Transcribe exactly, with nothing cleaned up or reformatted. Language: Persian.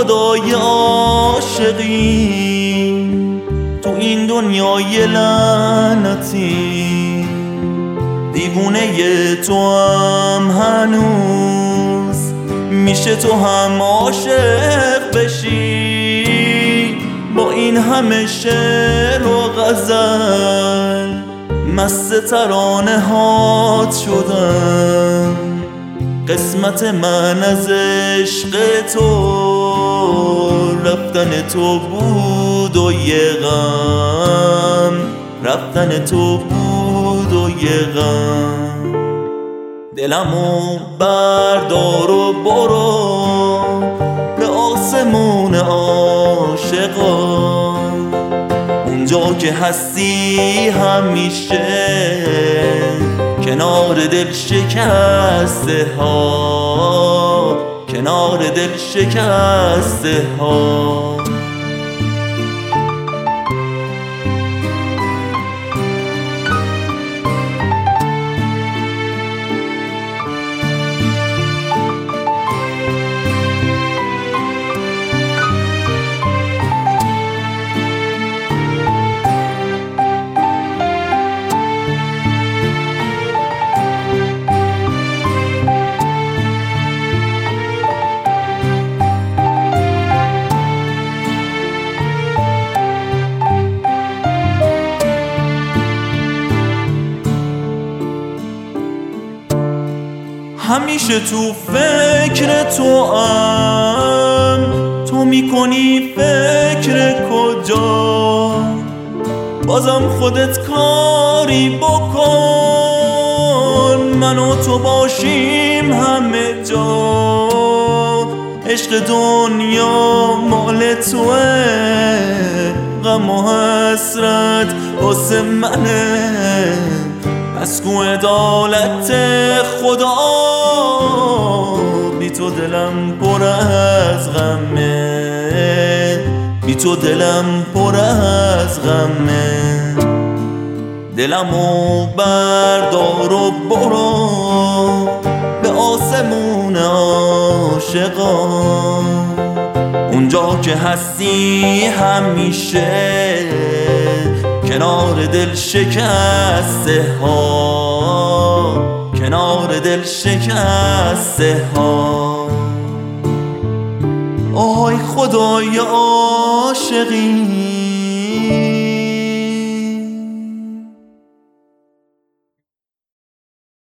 خدای عاشقی تو این دنیای لعنتی، دیوونه تو هم هنوز میشه تو هم عاشق بشی. با این همه شعر و غزل مست ترانه هات شدم. قسمت من از عشق تو رفتن تو بود و یه غم، رفتن تو بود و یه غم. دلمو بردار و برو به آسمون عاشقا، اونجا که هستی همیشه کنار دل شکسته ها، کنار دل شکسته ها. همیشه تو فکر تو ام، تو میکنی فکر کجا؟ بازم خودت کاری بکن، من و تو باشیم همه جا. عشق دنیا مال توه، غم و حسرت واسه منه. مسکو عدالت خدا، بی تو دلم پر از غمه، بی تو دلم پر از غمه. دلمو بردار و برو به آسمون عاشقا، اونجا که هستی همیشه کنار دل شکسته ها، کنار دل شکسته ها. آهای خدای عاشقی